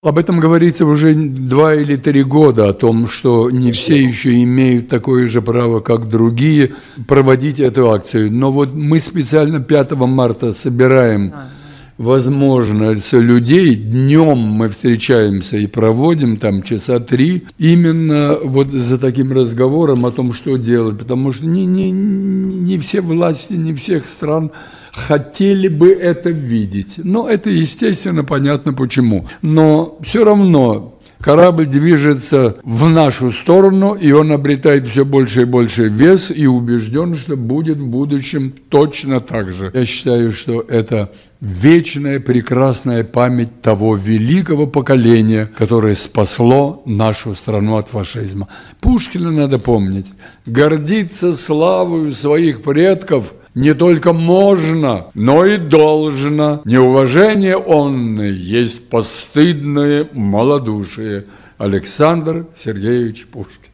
Об этом говорится уже 2 или 3 года, о том, что не все еще имеют такое же право, как другие, проводить эту акцию. Но вот мы специально 5 марта собираем возможность людей, днем мы встречаемся и проводим там часа 3, именно вот за таким разговором о том, что делать, потому что не все власти, не всех стран хотели бы это видеть. Но это, естественно, понятно почему. Но все равно корабль движется в нашу сторону, и он обретает все больше и больше вес, и убежден, что будет в будущем точно так же. Я считаю, что это вечная, прекрасная память того великого поколения, которое спасло нашу страну от фашизма. Пушкина надо помнить. Гордиться славою своих предков не только можно, но и должно. Неуважение онное есть постыдное малодушие. Александр Сергеевич Пушкин.